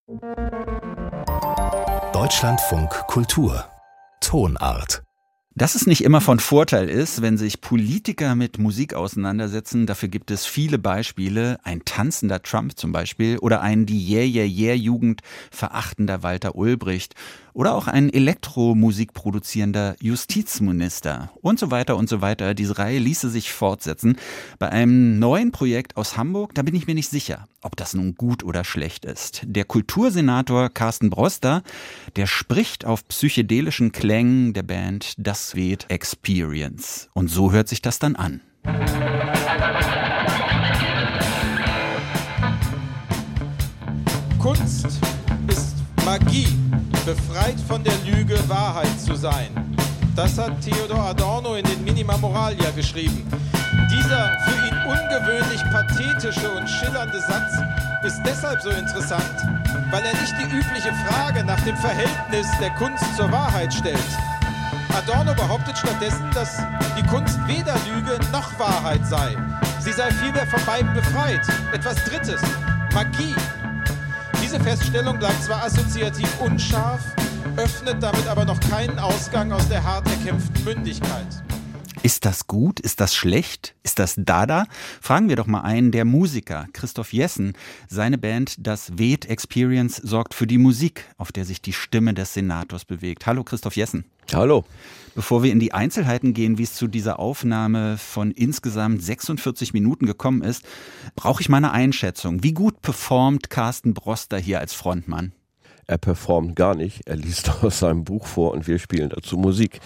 Deutschlandfunk Kultur Tonart. Dass es nicht immer von Vorteil ist, wenn sich Politiker mit Musik auseinandersetzen, dafür gibt es viele Beispiele. Ein tanzender Trump zum Beispiel oder ein die Yeah-Yeah-Yeah-Jugend verachtender Walter Ulbricht oder auch ein Elektromusik produzierender Justizminister und so weiter und so weiter. Diese Reihe ließe sich fortsetzen. Bei einem neuen Projekt aus Hamburg, da bin ich mir nicht sicher, ob das nun gut oder schlecht ist. Der Kultursenator Carsten Broster, der spricht auf psychedelischen Klängen der Band Das Weet Experience. Und so hört sich das dann an. Kunst ist Magie, befreit von der Lüge, Wahrheit zu sein. Das hat Theodor Adorno in den Minima Moralia geschrieben. Dieser für ihn ungewöhnlich pathetische und schillernde Satz ist deshalb so interessant, weil er nicht die übliche Frage nach dem Verhältnis der Kunst zur Wahrheit stellt. Adorno behauptet stattdessen, dass die Kunst weder Lüge noch Wahrheit sei. Sie sei vielmehr von beiden befreit. Etwas Drittes, Magie. Diese Feststellung bleibt zwar assoziativ unscharf, öffnet damit aber noch keinen Ausgang aus der hart erkämpften Mündigkeit. Ist das gut? Ist das schlecht? Ist das Dada? Fragen wir doch mal einen der Musiker, Christoph Jessen. Seine Band Das Weet Experience sorgt für die Musik, auf der sich die Stimme des Senators bewegt. Hallo Christoph Jessen. Hallo. Bevor wir in die Einzelheiten gehen, wie es zu dieser Aufnahme von insgesamt 46 Minuten gekommen ist, brauche ich mal eine Einschätzung. Wie gut performt Carsten Broster hier als Frontmann? Er performt gar nicht. Er liest aus seinem Buch vor und wir spielen dazu Musik.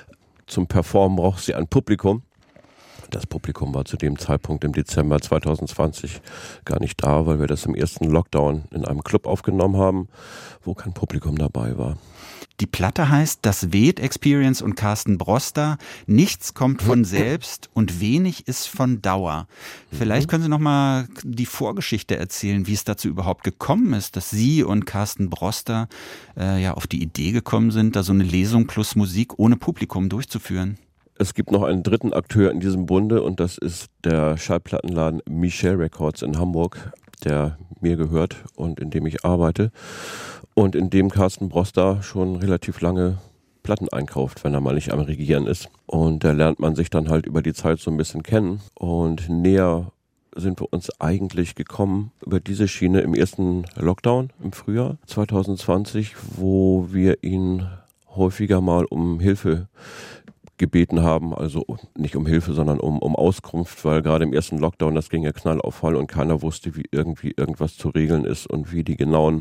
Zum Performen braucht sie ein Publikum. Das Publikum war zu dem Zeitpunkt im Dezember 2020 gar nicht da, weil wir das im ersten Lockdown in einem Club aufgenommen haben, wo kein Publikum dabei war. Die Platte heißt Das Weet Experience und Carsten Broster. Nichts kommt von selbst und wenig ist von Dauer. Vielleicht können Sie noch mal die Vorgeschichte erzählen, wie es dazu überhaupt gekommen ist, dass Sie und Carsten Broster auf die Idee gekommen sind, da so eine Lesung plus Musik ohne Publikum durchzuführen. Es gibt noch einen dritten Akteur in diesem Bunde und das ist der Schallplattenladen Michel Records in Hamburg, der mir gehört und in dem ich arbeite und in dem Carsten Broster schon relativ lange Platten einkauft, wenn er mal nicht am Regieren ist. Und da lernt man sich dann halt über die Zeit so ein bisschen kennen und näher sind wir uns eigentlich gekommen über diese Schiene im ersten Lockdown im Frühjahr 2020, wo wir ihn häufiger mal um Hilfe gebeten haben, also nicht um Hilfe, sondern um Auskunft, weil gerade im ersten Lockdown, das ging ja Knall auf Fall und keiner wusste, wie irgendwie irgendwas zu regeln ist und wie die genauen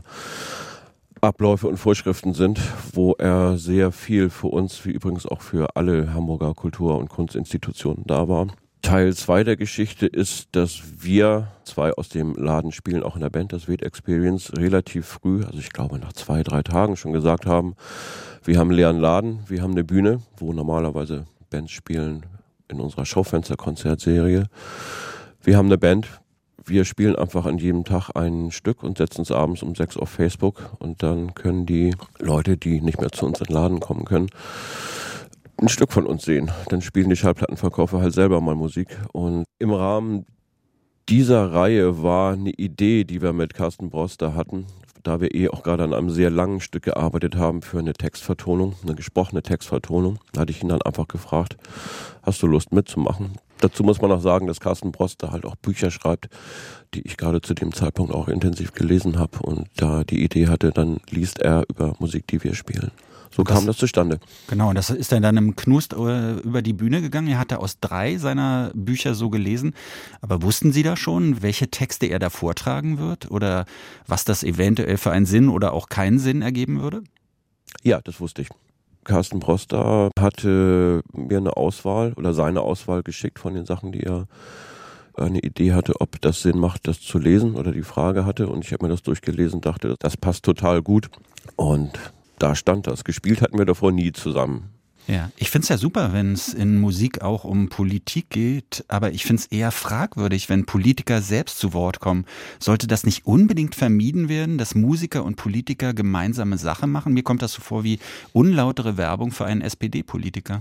Abläufe und Vorschriften sind, wo er sehr viel für uns, wie übrigens auch für alle Hamburger Kultur- und Kunstinstitutionen da war. Teil 2 der Geschichte ist, dass wir zwei aus dem Laden spielen, auch in der Band, das Weet Experience, relativ früh, also ich glaube nach 2-3 Tagen schon gesagt haben, wir haben einen leeren Laden, wir haben eine Bühne, wo normalerweise Bands spielen in unserer Schaufenster-Konzertserie. Wir haben eine Band, wir spielen einfach an jedem Tag ein Stück und setzen es abends um 6 auf Facebook und dann können die Leute, die nicht mehr zu uns in den Laden kommen können, ein Stück von uns sehen. Dann spielen die Schallplattenverkäufer halt selber mal Musik. Und im Rahmen dieser Reihe war eine Idee, die wir mit Carsten Broster hatten, da wir auch gerade an einem sehr langen Stück gearbeitet haben für eine Textvertonung, eine gesprochene Textvertonung. Da hatte ich ihn dann einfach gefragt, hast du Lust mitzumachen? Dazu muss man auch sagen, dass Carsten Broster halt auch Bücher schreibt, die ich gerade zu dem Zeitpunkt auch intensiv gelesen habe. Und da die Idee hatte, dann liest er über Musik, die wir spielen. So kam das zustande. Genau, und das ist dann im Knust über die Bühne gegangen. Er hatte aus 3 seiner Bücher so gelesen. Aber wussten Sie da schon, welche Texte er da vortragen wird? Oder was das eventuell für einen Sinn oder auch keinen Sinn ergeben würde? Ja, das wusste ich. Carsten Broster hatte mir eine Auswahl oder seine Auswahl geschickt von den Sachen, die er eine Idee hatte, ob das Sinn macht, das zu lesen oder die Frage hatte. Und ich habe mir das durchgelesen, dachte, das passt total gut. Und da stand das. Gespielt hatten wir davor nie zusammen. Ja, ich find's ja super, wenn es in Musik auch um Politik geht, aber ich find's eher fragwürdig, wenn Politiker selbst zu Wort kommen. Sollte das nicht unbedingt vermieden werden, dass Musiker und Politiker gemeinsame Sache machen? Mir kommt das so vor wie unlautere Werbung für einen SPD-Politiker.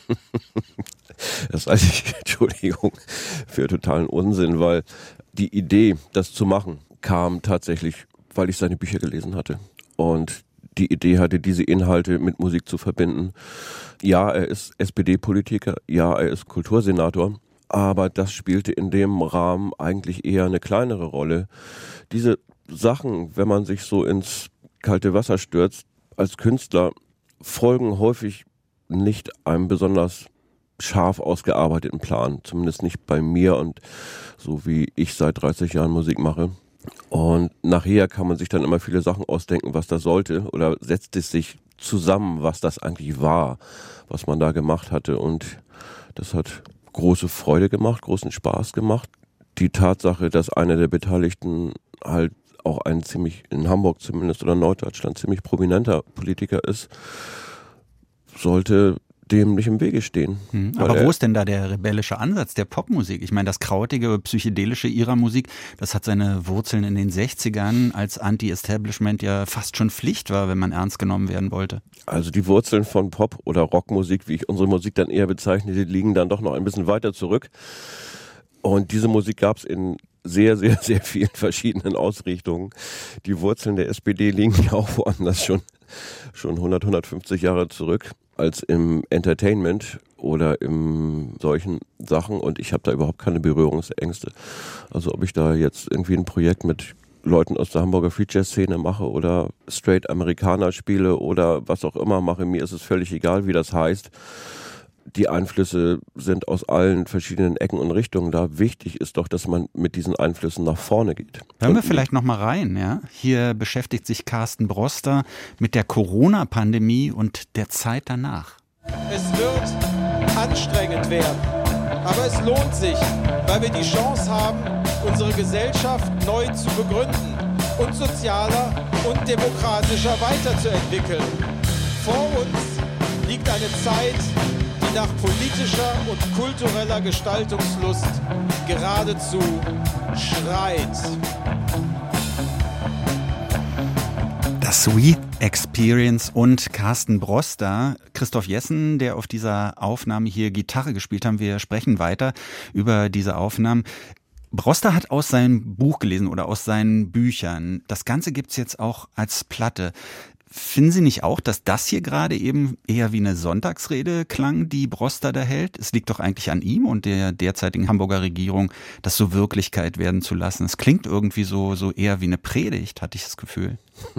Das halte ich, Entschuldigung, für totalen Unsinn, weil die Idee, das zu machen, kam tatsächlich weil ich seine Bücher gelesen hatte und die Idee hatte, diese Inhalte mit Musik zu verbinden. Ja, er ist SPD-Politiker, ja, er ist Kultursenator, aber das spielte in dem Rahmen eigentlich eher eine kleinere Rolle. Diese Sachen, wenn man sich so ins kalte Wasser stürzt, als Künstler folgen häufig nicht einem besonders scharf ausgearbeiteten Plan, zumindest nicht bei mir und so wie ich seit 30 Jahren Musik mache. Und nachher kann man sich dann immer viele Sachen ausdenken, was das sollte, oder setzt es sich zusammen, was das eigentlich war, was man da gemacht hatte. Und das hat große Freude gemacht, großen Spaß gemacht. Die Tatsache, dass einer der Beteiligten halt auch ein ziemlich, in Hamburg zumindest oder Norddeutschland, ziemlich prominenter Politiker ist, sollte dem nicht im Wege stehen. Aber wo ist denn da der rebellische Ansatz der Popmusik? Ich meine, das krautige, psychedelische IRA-Musik, das hat seine Wurzeln in den 60ern, als Anti-Establishment ja fast schon Pflicht war, wenn man ernst genommen werden wollte. Also die Wurzeln von Pop- oder Rockmusik, wie ich unsere Musik dann eher bezeichne, die liegen dann doch noch ein bisschen weiter zurück. Und diese Musik gab es in sehr, sehr, sehr vielen verschiedenen Ausrichtungen. Die Wurzeln der SPD liegen ja auch woanders schon 100, 150 Jahre zurück als im Entertainment oder in solchen Sachen, und ich habe da überhaupt keine Berührungsängste. Also ob ich da jetzt irgendwie ein Projekt mit Leuten aus der Hamburger Free Jazz Szene mache oder straight Amerikaner spiele oder was auch immer mache, mir ist es völlig egal, wie das heißt. Die Einflüsse sind aus allen verschiedenen Ecken und Richtungen da. Wichtig ist doch, dass man mit diesen Einflüssen nach vorne geht. Hören wir vielleicht noch mal rein, ja? Hier beschäftigt sich Carsten Broster mit der Corona-Pandemie und der Zeit danach. Es wird anstrengend werden, aber es lohnt sich, weil wir die Chance haben, unsere Gesellschaft neu zu begründen und sozialer und demokratischer weiterzuentwickeln. Vor uns liegt eine Zeit, die nach politischer und kultureller Gestaltungslust geradezu schreit. Das Sweet Experience und Carsten Broster, Christoph Jessen, der auf dieser Aufnahme hier Gitarre gespielt haben. Wir sprechen weiter über diese Aufnahmen. Broster hat aus seinem Buch gelesen oder aus seinen Büchern. Das Ganze gibt's jetzt auch als Platte. Finden Sie nicht auch, dass das hier gerade eben eher wie eine Sonntagsrede klang, die Broster da hält? Es liegt doch eigentlich an ihm und der derzeitigen Hamburger Regierung, das so Wirklichkeit werden zu lassen. Es klingt irgendwie so eher wie eine Predigt, hatte ich das Gefühl.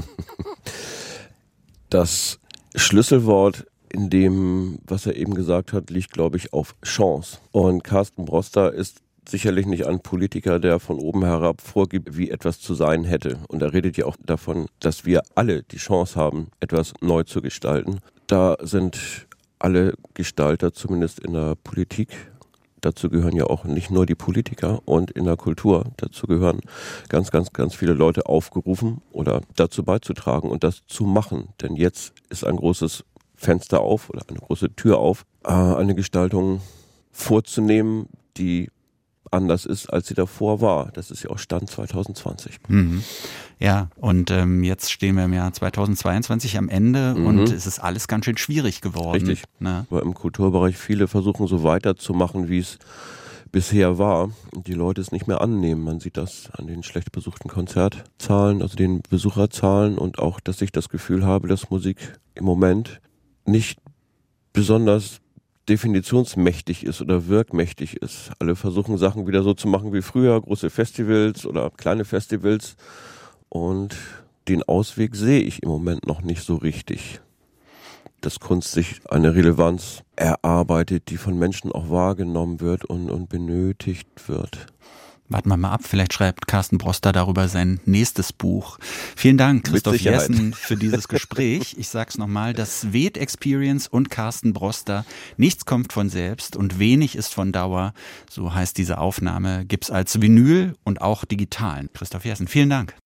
Das Schlüsselwort in dem, was er eben gesagt hat, liegt, glaube ich, auf Chance. Und Carsten Broster ist sicherlich nicht ein Politiker, der von oben herab vorgibt, wie etwas zu sein hätte. Und er redet ja auch davon, dass wir alle die Chance haben, etwas neu zu gestalten. Da sind alle Gestalter, zumindest in der Politik, dazu gehören ja auch nicht nur die Politiker, und in der Kultur, dazu gehören ganz, ganz, ganz viele Leute aufgerufen oder dazu beizutragen und das zu machen. Denn jetzt ist ein großes Fenster auf oder eine große Tür auf, eine Gestaltung vorzunehmen, die anders ist, als sie davor war. Das ist ja auch Stand 2020. Mhm. Ja, und jetzt stehen wir im Jahr 2022 am Ende und es ist alles ganz schön schwierig geworden. Richtig. Ne? Weil im Kulturbereich viele versuchen so weiterzumachen, wie es bisher war, und die Leute es nicht mehr annehmen. Man sieht das an den schlecht besuchten Konzertzahlen, also den Besucherzahlen, und auch, dass ich das Gefühl habe, dass Musik im Moment nicht besonders definitionsmächtig ist oder wirkmächtig ist. Alle versuchen Sachen wieder so zu machen wie früher, große Festivals oder kleine Festivals, und den Ausweg sehe ich im Moment noch nicht so richtig. Dass Kunst sich eine Relevanz erarbeitet, die von Menschen auch wahrgenommen wird und benötigt wird. Warten wir mal ab, vielleicht schreibt Carsten Broster darüber sein nächstes Buch. Vielen Dank, Christoph Jessen, für dieses Gespräch. Ich sag's nochmal, das Sweet Experience und Carsten Broster. Nichts kommt von selbst und wenig ist von Dauer. So heißt diese Aufnahme. Gibt's als Vinyl und auch digital. Christoph Jessen, vielen Dank.